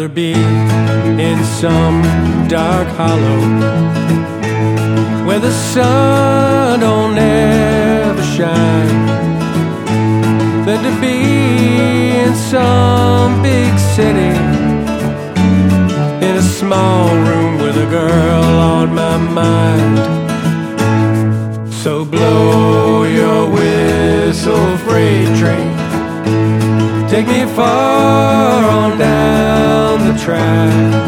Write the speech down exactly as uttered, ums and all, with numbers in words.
rather be in some dark hollow where the sun don't ever shine than to be in some big city in a small room with a girl on my mind. So blow your whistle, freight train, take me far on down the track.